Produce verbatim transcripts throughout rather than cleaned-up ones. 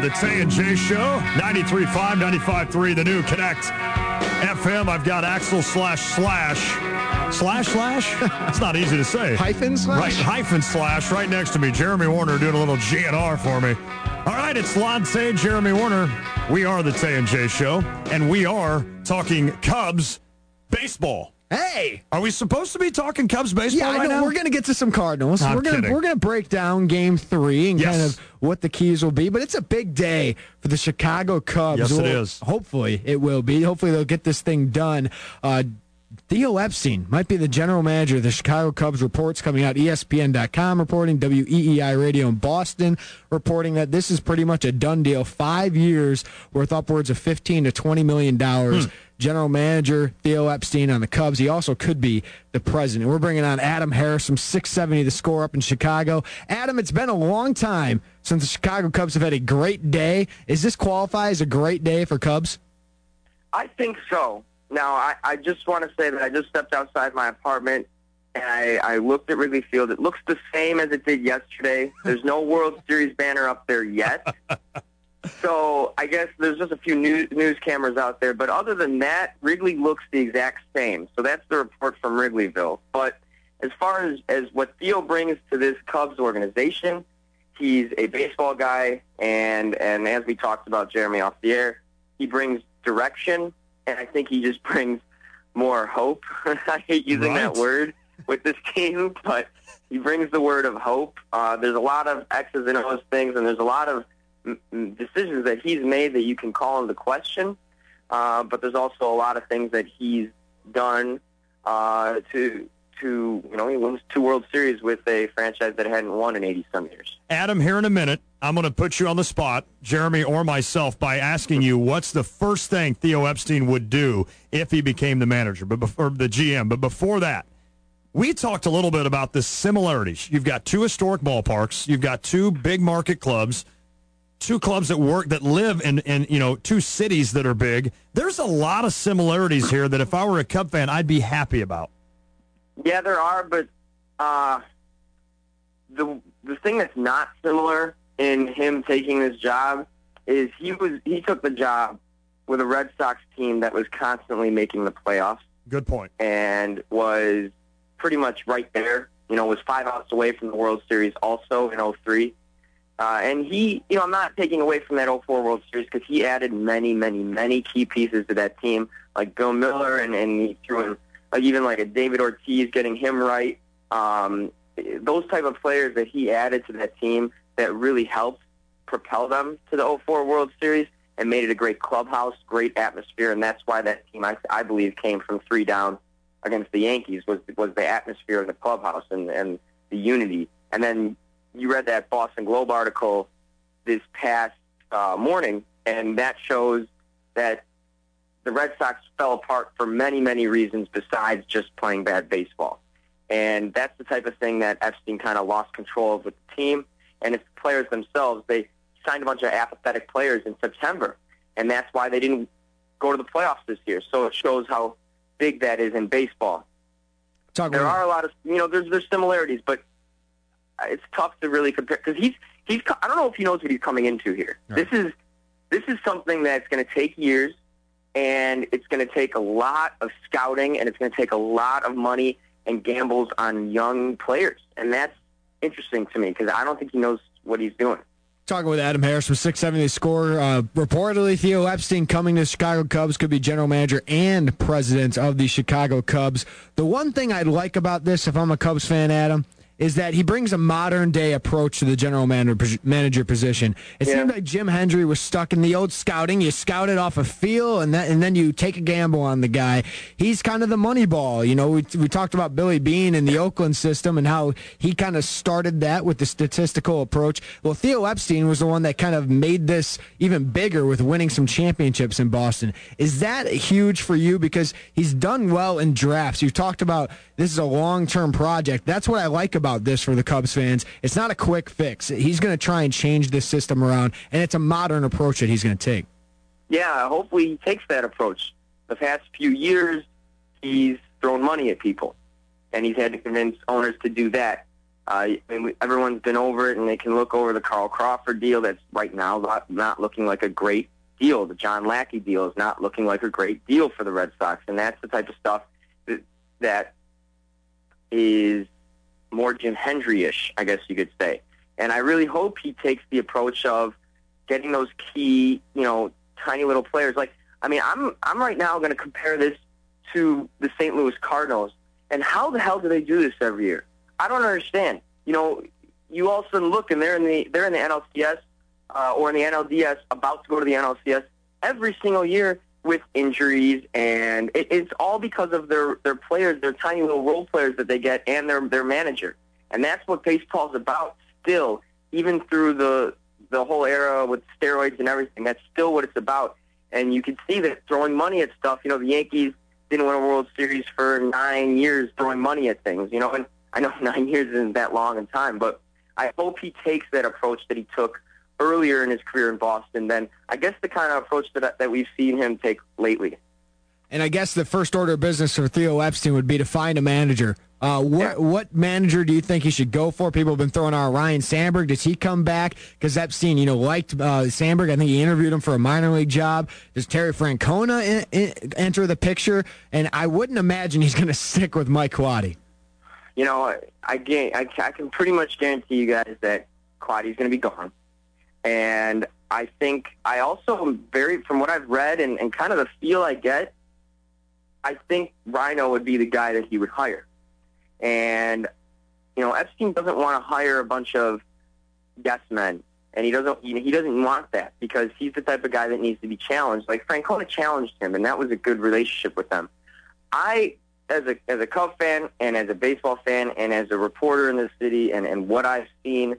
the Tay and Jay Show, ninety-three point five, ninety-five point three, the new Connect F M. I've got Axel slash slash. Slash slash? It's not easy to say. Hyphen slash? Right, hyphen slash right next to me. Jeremy Warner doing a little G N R for me. All right, it's Lante, Jeremy Warner. We are the Tay and Jay Show, and we are talking Cubs baseball. Hey! Are we supposed to be talking Cubs baseball yeah, right I know. now? We're going to get to some Cardinals. I'm we're going to we're going to break down Game Three and yes. kind of what the keys will be. But it's a big day for the Chicago Cubs. Yes, it well, is. Hopefully, it will be. Hopefully, they'll get this thing done. Uh, Theo Epstein might be the general manager of the Chicago Cubs. Reports coming out, E S P N dot com reporting, W E E I Radio in Boston reporting that this is pretty much a done deal. Five years worth upwards of fifteen to twenty million dollars. Hmm. General manager Theo Epstein on the Cubs. He also could be the president. We're bringing on Adam Harris from six seventy The Score up in Chicago. Adam, it's been a long time since the Chicago Cubs have had a great day. Is this qualify as a great day for Cubs? I think so. Now, I, I just want to say that I just stepped outside my apartment, and I, I looked at Wrigley Field. It looks the same as it did yesterday. There's no World Series banner up there yet. So I guess there's just a few news, news cameras out there. But other than that, Wrigley looks the exact same. So that's the report from Wrigleyville. But as far as, as what Theo brings to this Cubs organization, he's a baseball guy, and, and as we talked about, Jeremy, off the air, he brings direction. And I think he just brings more hope. I hate using right. that word with this team, but he brings the word of hope. Uh, there's a lot of X's and O's things, and there's a lot of m- decisions that he's made that you can call into question. Uh, but there's also a lot of things that he's done uh, to, to, you know, he wins two World Series with a franchise that hadn't won in eighty-some years. Adam, here in a minute, I'm going to put you on the spot, Jeremy or myself, by asking you what's the first thing Theo Epstein would do if he became the manager, but before the G M. But before that, we talked a little bit about the similarities. You've got two historic ballparks. You've got two big market clubs, two clubs that work that live in, in you know two cities that are big. There's a lot of similarities here that if I were a Cub fan, I'd be happy about. Yeah, there are, but uh, the the thing that's not similar in him taking this job is he was he took the job with a Red Sox team that was constantly making the playoffs. Good point. And was pretty much right there. You know, was five outs away from the World Series also in oh three. Uh, and he, you know, I'm not taking away from that oh four World Series because he added many, many, many key pieces to that team, like Bill Miller, and, and he threw in like even like a David Ortiz, getting him right. Um, those type of players that he added to that team that really helped propel them to the oh four World Series and made it a great clubhouse, great atmosphere, and that's why that team, I, I believe, came from three down against the Yankees, was was the atmosphere of the clubhouse and, and the unity. And then you read that Boston Globe article this past uh, morning, and that shows that the Red Sox fell apart for many, many reasons besides just playing bad baseball. And that's the type of thing that Epstein kind of lost control of with the team. And it's the players themselves. They signed a bunch of apathetic players in September, and that's why they didn't go to the playoffs this year. So it shows how big that is in baseball. Talk there about are a lot of, you know, there's there's similarities, but it's tough to really compare because he's he's. I don't know if he knows what he's coming into here. Right. This is this is something that's going to take years, and it's going to take a lot of scouting, and it's going to take a lot of money and gambles on young players, and that's interesting to me because I don't think he knows what he's doing. Talking with Adam Harris from six seventy The Score. Uh, reportedly, Theo Epstein coming to the Chicago Cubs, could be general manager and president of the Chicago Cubs. The one thing I'd like about this, if I'm a Cubs fan, Adam, is that he brings a modern-day approach to the general manager, manager position. It yeah. seemed like Jim Hendry was stuck in the old scouting. You scout it off a feel, and, that, and then you take a gamble on the guy. He's kind of the money ball. You know, we, we talked about Billy Beane in the Oakland system and how he kind of started that with the statistical approach. Well, Theo Epstein was the one that kind of made this even bigger with winning some championships in Boston. Is that huge for you? Because he's done well in drafts. You've talked about this is a long-term project. That's what I like about this for the Cubs fans. It's not a quick fix. He's going to try and change this system around, and it's a modern approach that he's going to take. Yeah, hopefully he takes that approach. The past few years, he's thrown money at people, and he's had to convince owners to do that. Uh, Uh, I mean, everyone's been over it, and they can look over the Carl Crawford deal that's right now not, not looking like a great deal. The John Lackey deal is not looking like a great deal for the Red Sox, and that's the type of stuff that, that is more Jim Hendry-ish, I guess you could say. And I really hope he takes the approach of getting those key, you know, tiny little players. Like, I mean, I'm I'm right now going to compare this to the Saint Louis Cardinals. And how the hell do they do this every year? I don't understand. You know, you all of a sudden look, and they're in the they're in the N L C S uh, or in the N L D S, about to go to the N L C S every single year with injuries, and it, it's all because of their their players, their tiny little role players that they get, and their their manager. And that's what baseball's about. Still, even through the the whole era with steroids and everything, that's still what it's about. And you can see that throwing money at stuff. You know, the Yankees didn't win a World Series for nine years throwing money at things. You know, and I know nine years isn't that long in time, but I hope he takes that approach that he took earlier in his career in Boston than, I guess, the kind of approach that that we've seen him take lately. And I guess the first order of business for Theo Epstein would be to find a manager. Uh, what Yeah. what manager do you think he should go for? People have been throwing out Ryan Sandberg. Does he come back? Because Epstein, you know, liked uh, Sandberg. I think he interviewed him for a minor league job. Does Terry Francona in, in, enter the picture? And I wouldn't imagine he's going to stick with Mike Quade. You know, I, I, I, I can pretty much guarantee you guys that Quade's going to be gone. And I think I also am very, from what I've read and, and kind of the feel I get, I think Rhino would be the guy that he would hire. And, you know, Epstein doesn't want to hire a bunch of yes men, and he doesn't you know, he doesn't want that because he's the type of guy that needs to be challenged. Like Francona challenged him, and that was a good relationship with them. I, as a as a Cub fan and as a baseball fan and as a reporter in the city and, and what I've seen,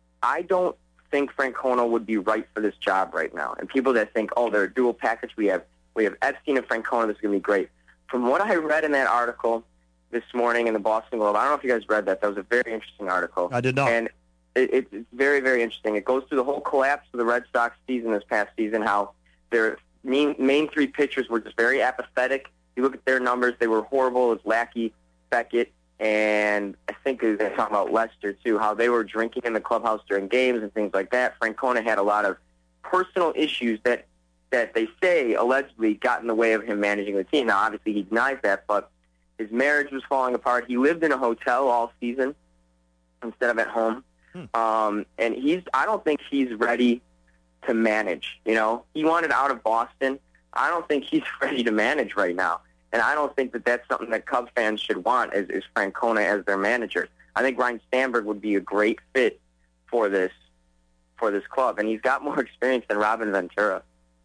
I don't think Francona would be right for this job right now. And people that think, oh, they're a dual package, we have we have Epstein and Francona, this is going to be great. From what I read in that article this morning in the Boston Globe, I don't know if you guys read that. That was a very interesting article. I did not. And it, it, it's very, very interesting. It goes through the whole collapse of the Red Sox season this past season, how their main, main three pitchers were just very apathetic. You look at their numbers, they were horrible. It was Lackey, Beckett, and I think they're talking about Lester, too, how they were drinking in the clubhouse during games and things like that. Francona had a lot of personal issues that, that they say allegedly got in the way of him managing the team. Now, obviously, he denies that, but his marriage was falling apart. He lived in a hotel all season instead of at home. Hmm. Um, and he's I don't think he's ready to manage. You know, he wanted out of Boston. I don't think he's ready to manage right now. And I don't think that that's something that Cub fans should want is, is Francona as their manager. I think Ryan Sandberg would be a great fit for this for this club. And he's got more experience than Robin Ventura.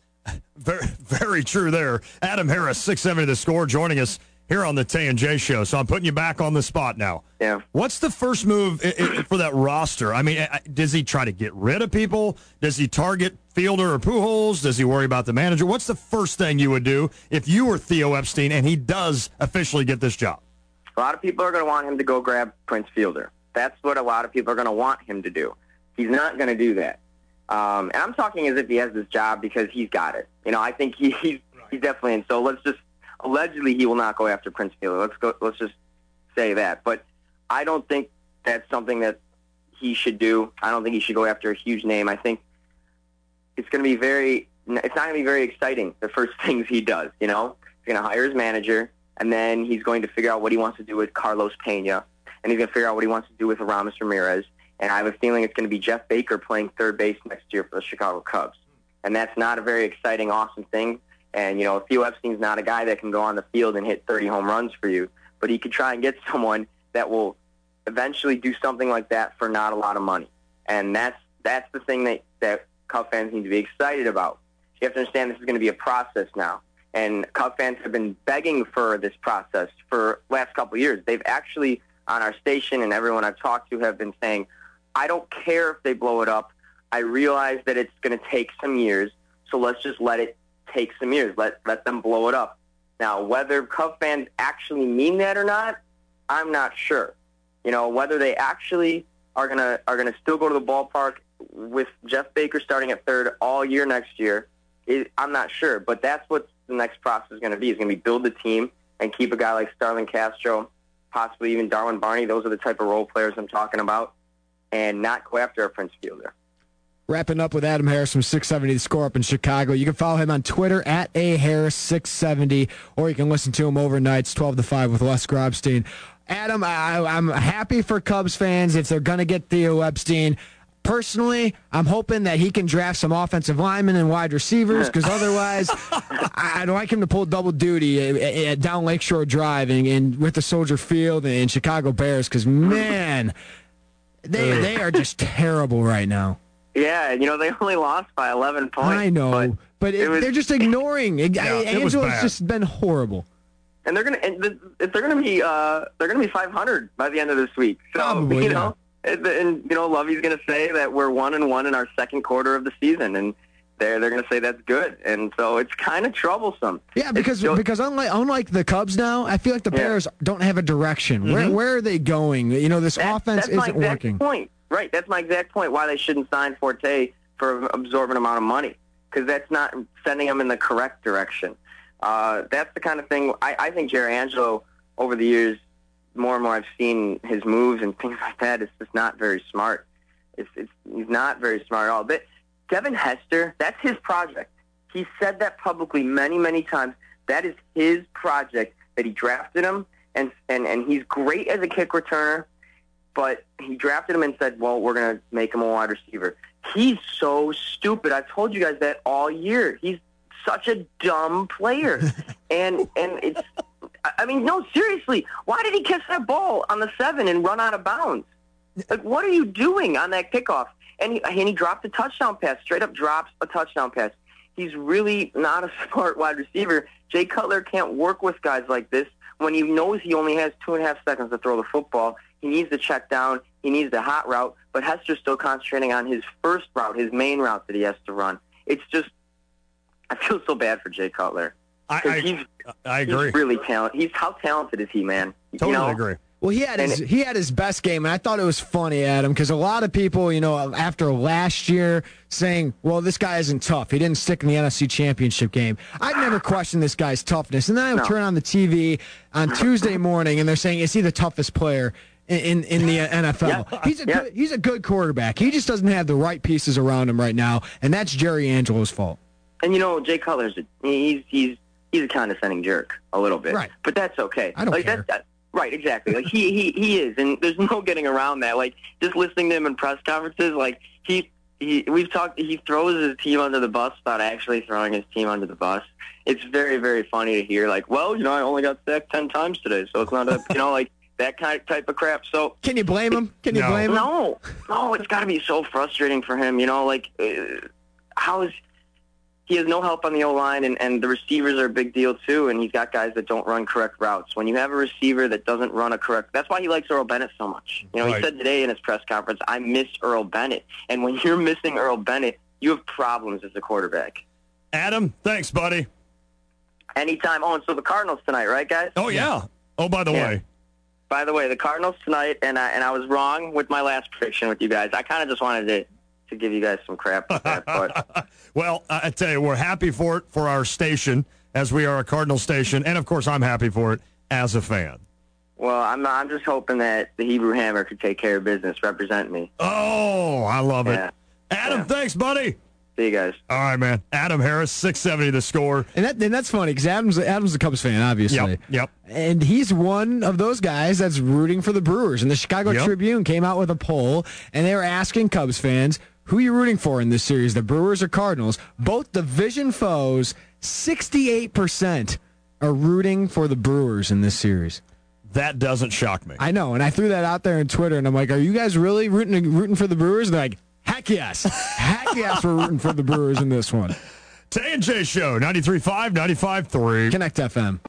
Very, very true there. Adam Harris, six seventy The Score, joining us here on the Tay and Jay Show. So I'm putting you back on the spot now. Yeah. What's the first move I- I- for that roster? I mean, I- does he try to get rid of people? Does he target Fielder or Pujols? Does he worry about the manager? What's the first thing you would do if you were Theo Epstein and he does officially get this job? A lot of people are going to want him to go grab Prince Fielder. That's what a lot of people are going to want him to do. He's not going to do that. Um, and I'm talking as if he has this job because he's got it. You know, I think he, he's, he's definitely in. So let's just allegedly he will not go after Prince Fielder. Let's go. Let's just say that. But I don't think that's something that he should do. I don't think he should go after a huge name. I think it's going to be very. It's not going to be very exciting. The first things he does, you know, he's going to hire his manager, and then he's going to figure out what he wants to do with Carlos Pena, and he's going to figure out what he wants to do with Aramis Ramirez. And I have a feeling it's going to be Jeff Baker playing third base next year for the Chicago Cubs, and that's not a very exciting, awesome thing. And, you know, Theo Epstein's not a guy that can go on the field and hit thirty home runs for you, but he could try and get someone that will eventually do something like that for not a lot of money. And that's that's the thing that, that Cub fans need to be excited about. You have to understand this is going to be a process now. And Cub fans have been begging for this process for the last couple of years. They've actually, on our station and everyone I've talked to, have been saying, I don't care if they blow it up. I realize that it's going to take some years, so let's just let it take some years. Let let them blow it up. Now, whether Cub fans actually mean that or not, I'm not sure. You know, whether they actually are gonna are gonna still go to the ballpark with Jeff Baker starting at third all year next year, is, I'm not sure. But that's what the next process is going to be. It's going to be build the team and keep a guy like Starlin Castro possibly even Darwin Barney. Those are the type of role players I'm talking about, and not go after a Prince Fielder. Wrapping up with Adam Harris from six seventy The Score up in Chicago. You can follow him on Twitter at A Harris six seventy, or you can listen to him overnights twelve to five with Les Grobstein. Adam, I, I'm happy for Cubs fans if they're going to get Theo Epstein. Personally, I'm hoping that he can draft some offensive linemen and wide receivers, because otherwise, I'd like him to pull double duty at, at down Lakeshore Drive and, and with the Soldier Field and Chicago Bears, because, man, they they are just terrible right now. Yeah, you know, they only lost by eleven points. I know, but, but it, was, they're just ignoring. Yeah, Angelo's just been horrible. And they're gonna, and the, they're gonna be, uh, they're gonna be five hundred by the end of this week. So Probably, you yeah. know, and, and you know, Lovey's gonna say that we're one and one in our second quarter of the season, and they're they're gonna say that's good, and so it's kind of troublesome. Yeah, because still, because unlike unlike the Cubs now, I feel like the Yeah. Bears don't have a direction. Mm-hmm. Where where are they going? You know, this that, offense that's my isn't exact working. Point. Right, that's my exact point. Why they shouldn't sign Forte for an absorbent amount of money, because that's not sending them in the correct direction. Uh, that's the kind of thing. I, I think Jerry Angelo, over the years, more and more I've seen his moves and things like that. It's just not very smart. It's, it's he's not very smart at all. But Devin Hester, that's his project. He said that publicly many, many times. That is his project. That he drafted him, and and and he's great as a kick returner. But he drafted him and said, "Well, we're going to make him a wide receiver." He's so stupid. I've told you guys that all year. He's such a dumb player. and and it's, I mean, no, seriously, why did he catch that ball on the seven and run out of bounds? Like, what are you doing on that kickoff? And he, and he dropped a touchdown pass, straight up drops a touchdown pass. He's really not a smart wide receiver. Jay Cutler can't work with guys like this when he knows he only has two and a half seconds to throw the football. He needs to check down. He needs the hot route. But Hester's still concentrating on his first route, his main route that he has to run. It's just, I feel so bad for Jay Cutler. I, I, he's, I agree. He's really talented. He's how talented is he, man? Totally you know? agree. Well, he had his And- he had his best game, and I thought it was funny, Adam, because a lot of people, you know, after last year saying, well, this guy isn't tough. He didn't stick in the N F C Championship game. I've never questioned this guy's toughness. And then I would No. turn on the T V on Tuesday morning, and they're saying, is he the toughest player in, in, in the N F L? Yeah. He's a Yeah. good, he's a good quarterback. He just doesn't have the right pieces around him right now, and that's Jerry Angelo's fault. And you know, Jay Cutler's a, he's he's he's a condescending jerk a little bit, Right. But that's okay. I don't like, care. That, that, right, exactly. Like he, he he is, and there's no getting around that. Like just listening to him in press conferences, like he he we've talked. He throws his team under the bus without actually throwing his team under the bus. It's very very funny to hear. Like, well, you know, I only got sacked ten times today, so it's not a you know like that kind of type of crap. So. Can you blame him? Can you No. blame him? No, no, it's got to be so frustrating for him. You know, like uh, how is he has no help on the O-line, and, and the receivers are a big deal too, and he's got guys that don't run correct routes. When you have a receiver that doesn't run a correct, that's why he likes Earl Bennett so much. You know, Right. he said today in his press conference, I miss Earl Bennett. And when you're missing Earl Bennett, you have problems as a quarterback. Adam, thanks, buddy. Anytime. Oh, and so the Cardinals tonight, right, guys? Oh, yeah. Oh, by the Yeah. way. By the way, the Cardinals tonight, and I, and I was wrong with my last prediction with you guys. I kind of just wanted to, to give you guys some crap with that, but... Well, I I tell you, we're happy for it for our station, as we are a Cardinal station, and of course, I'm happy for it as a fan. Well, I'm I'm just hoping that the Hebrew Hammer could take care of business, represent me. Oh, I love it. Yeah. Adam, Yeah. thanks, buddy. See you guys. All right, man. Adam Harris, six seventy The Score. And, that, and that's funny, because Adam's, Adam's a Cubs fan, obviously. Yep, yep. And he's one of those guys that's rooting for the Brewers. And the Chicago Yep. Tribune came out with a poll, and they were asking Cubs fans, who are you rooting for in this series, the Brewers or Cardinals? Both division foes, sixty-eight percent are rooting for the Brewers in this series. That doesn't shock me. I know, and I threw that out there on Twitter, and I'm like, are you guys really rooting rooting for the Brewers? And they're like, heck yes. Heck yes, we're rooting for the Brewers in this one. Tay and Jay Show, ninety-three point five, ninety-five point three. Connect F M.